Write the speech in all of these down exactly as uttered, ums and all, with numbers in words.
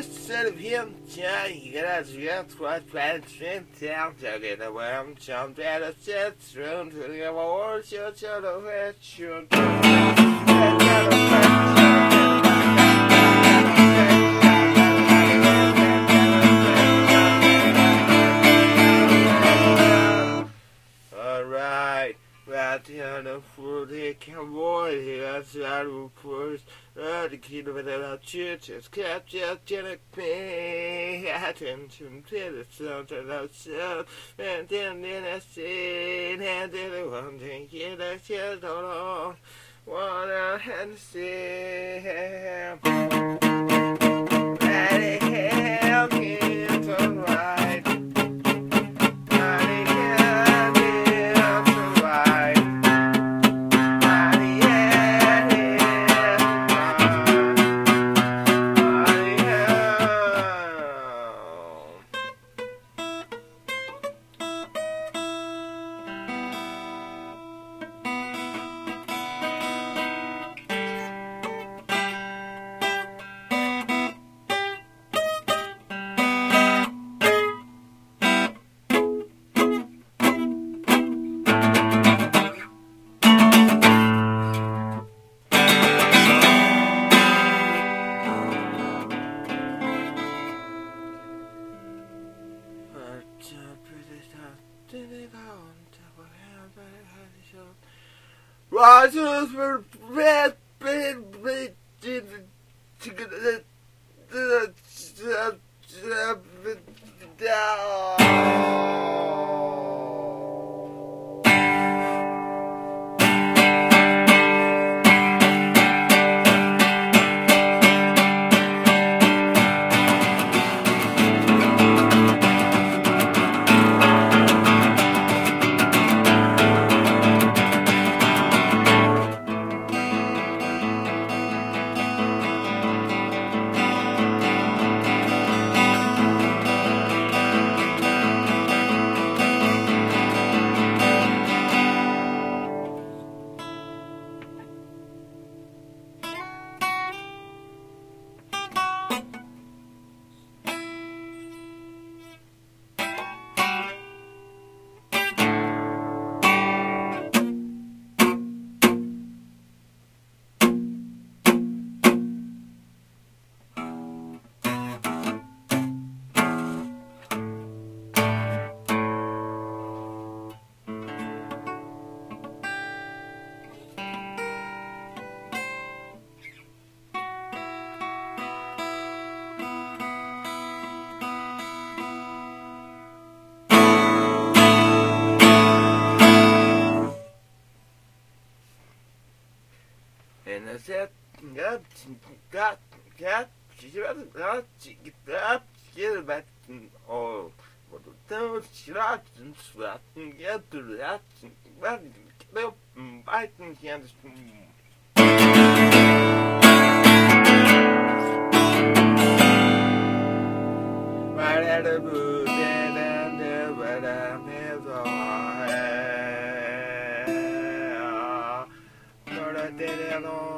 instead of him, yeah, you gotta just what bad sin down to get a worm, jump at a set, thrown to the awards, your child of it, shoot. Alright, right here the food he can boy here, side of course. Uh, the kid of the church is captured, Janet Pay, attention to the sound of the sound, and then in a scene, and then the one thing here that you don't know, what I had to say, let it help him to ride. Rogers were red, red, red, and I said, got, got, got, she got, got, she got, get back, oh, what the hell, she got, and sweat, and get to that, and get up, and bite, and she understood. Right at the booth, and there, but I'm here, so I did it alone.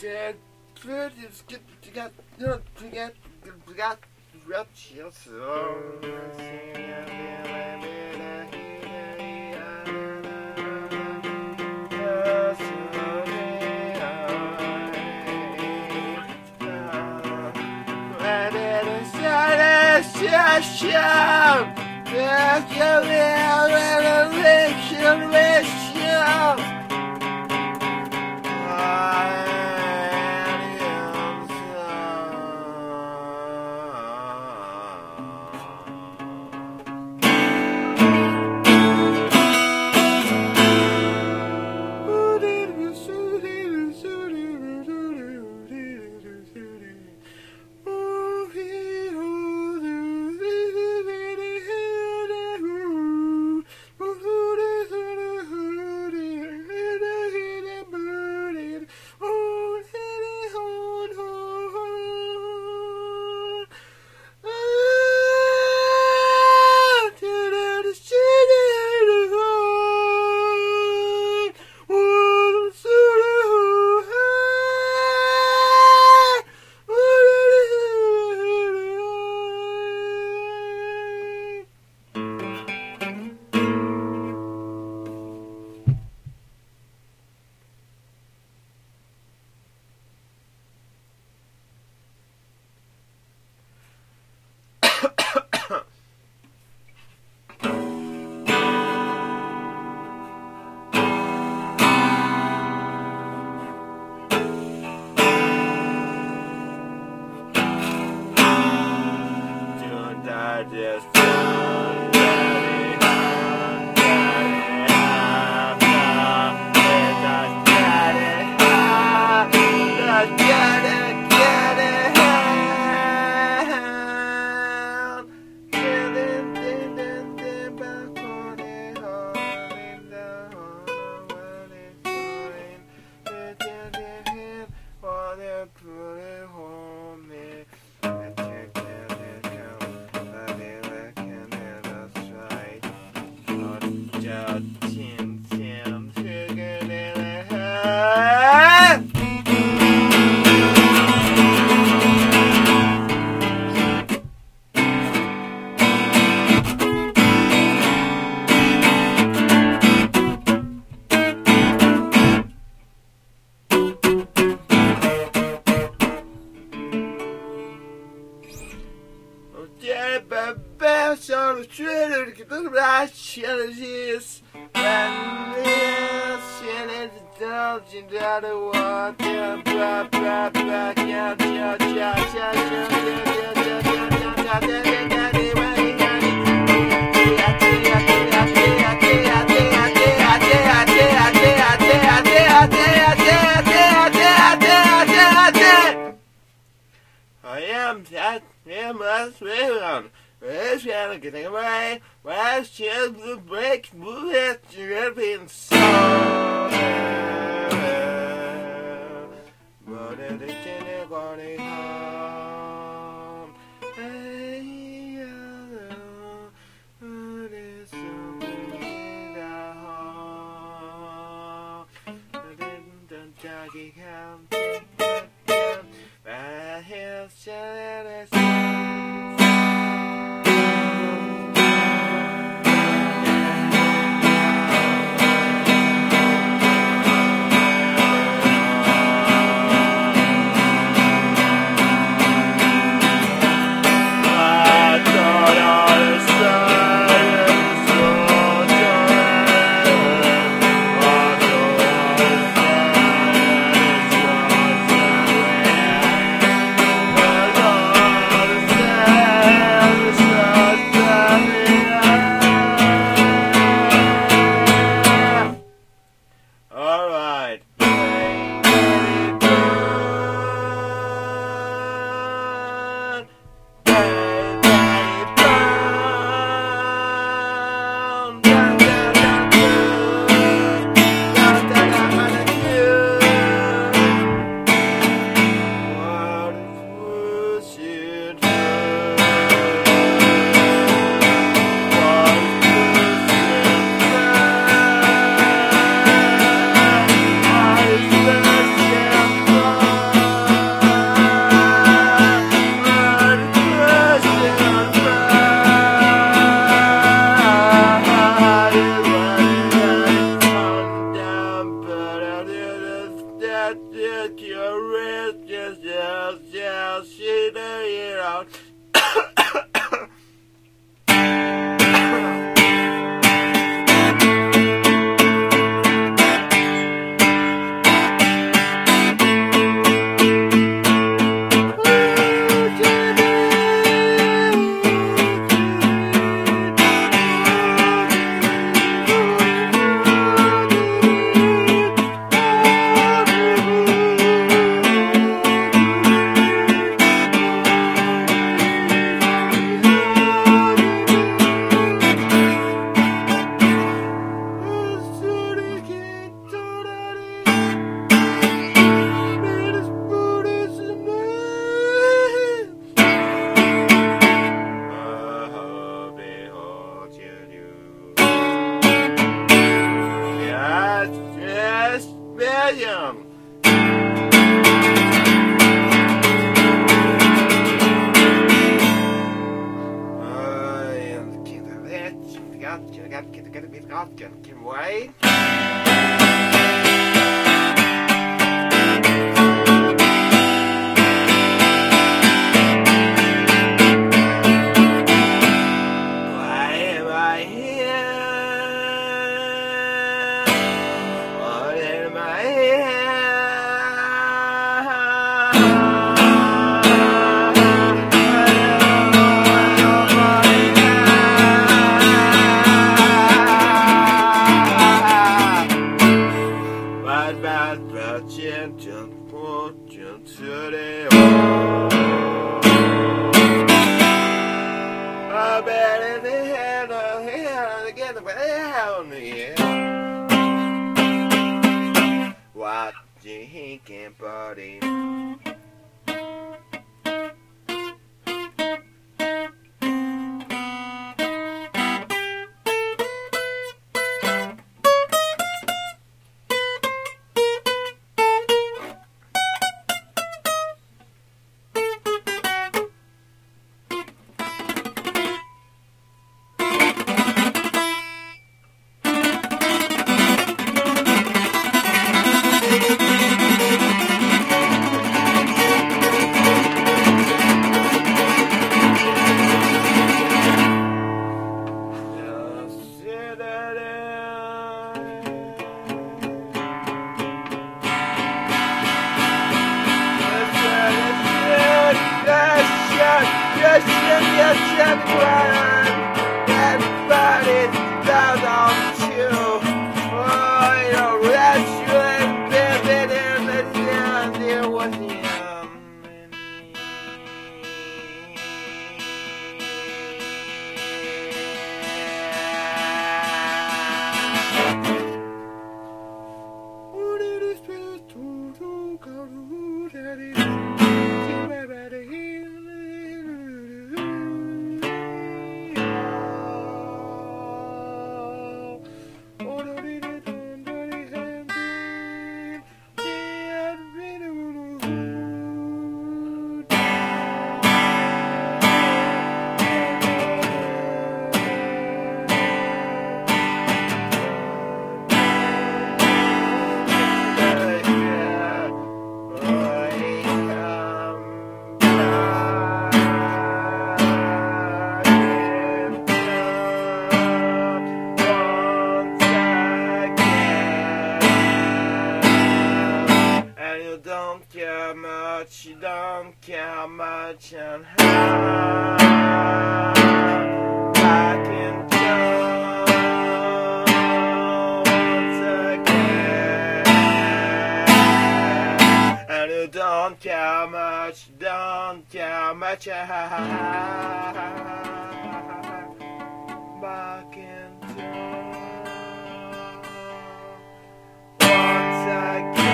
Dead birds get got not forget got raptures. I am that am last round. Where's Shannon getting away? Where's Chip the break? Move it, you're being so. But it isn't anybody home. Hey, hello, it is something in the home. I didn't doggy come. My heel's shining. down. Yes, William. Can wait. Why am I here? What am I Bad, bad, bad, gentle, fortune today. I bet in the hand of hell together, but hell me. What you thinking, buddy? Yes, yes, everyone, everybody does on you. Oh, you know, that's you and baby, and the young, there was him. Who did this place to do? Go to who did it? Keep my body here. Don't care much, you don't care much, and how I can go once again. And you don't care much, don't care much, back into once again.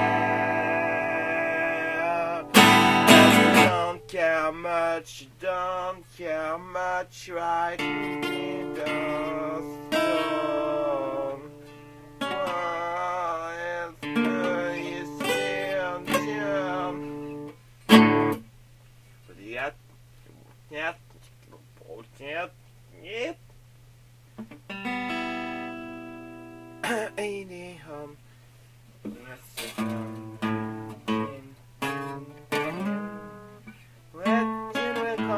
Care much, don't care much, right in the storm. Oh, it's good, you see, I'm Jim. But yet, yet, yet, yet. Ain't home. Yes, um. Red,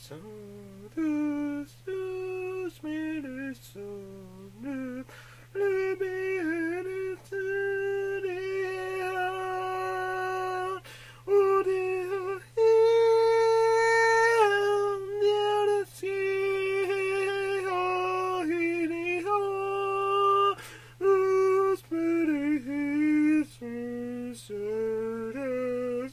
so do so sweet so new let me in it to the out oh dear near the sea oh he oh who's pretty his so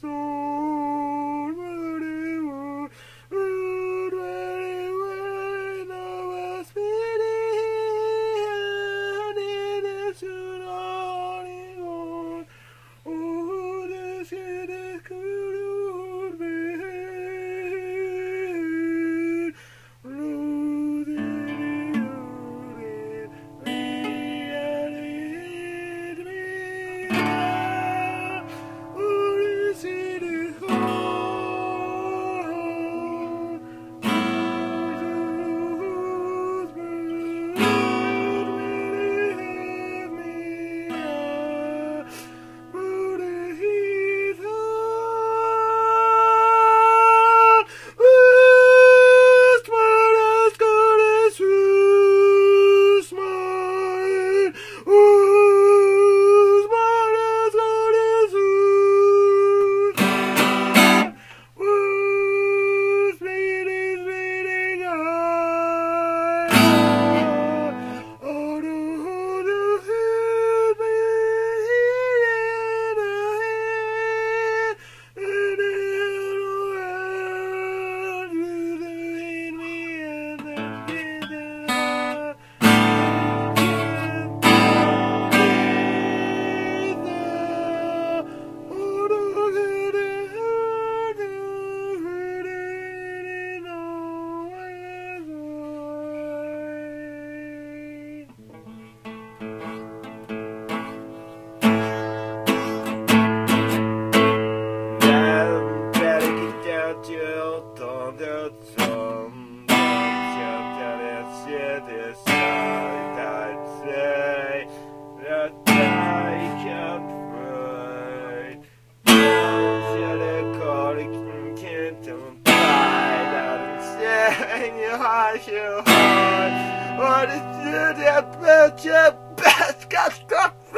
What is it? Best, best, best,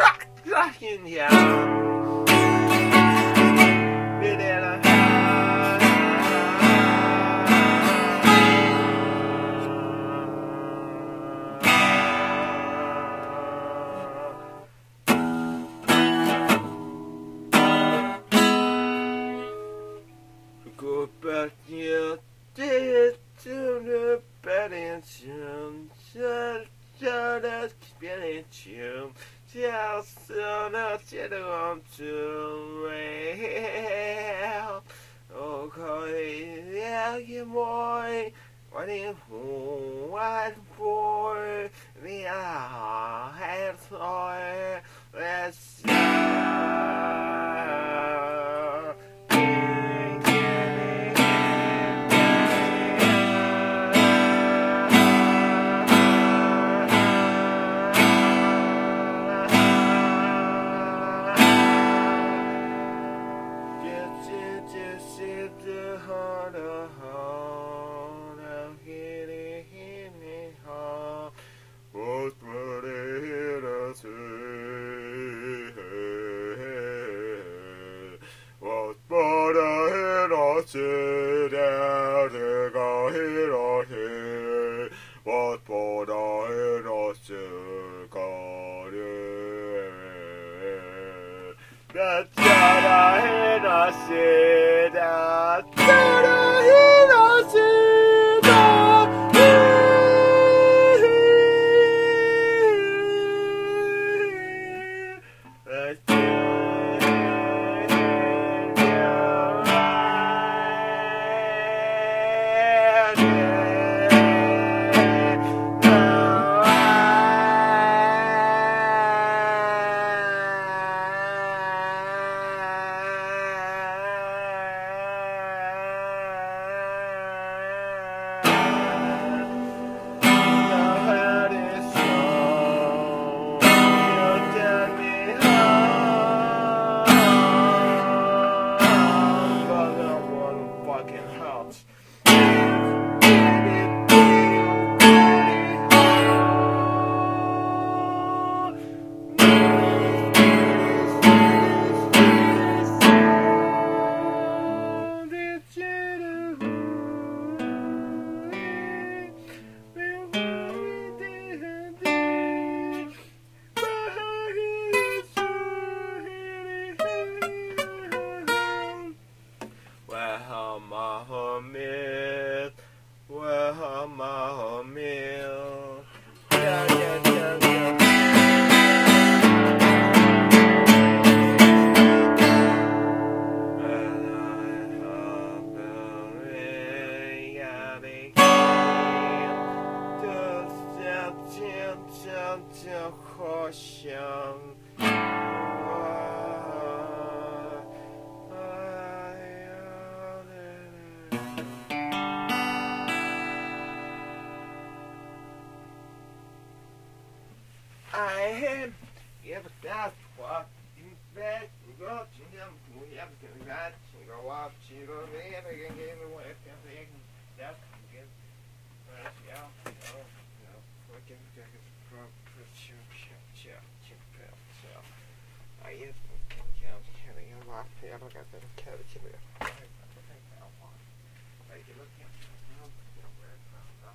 best, in here. Go back here, to the bed and soon, so that's experience you. Just so not yet on to rail. Oh, yeah, you boy. What if one boy? We are hands on. Let's sit down and go here or here. What put I in a cigar? That's what I in a sit down. That I in a sit down. Fucking house. Mahomet, Mahomet, yeah, yeah, yeah, yeah. I had ever got what in bed, you go to them, we have to that, you go up, you go there, again, get in the way, everything, that, again, right, yeah, no, no, fucking, I have to count, carrying a lot, I don't got them, carry it, I can look at it, now, where it's from,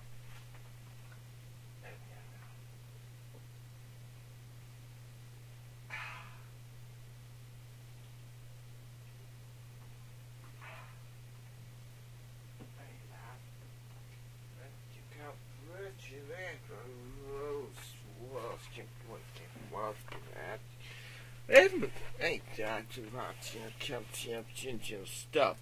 Hey, Doctor Rock, come, come, come, stop.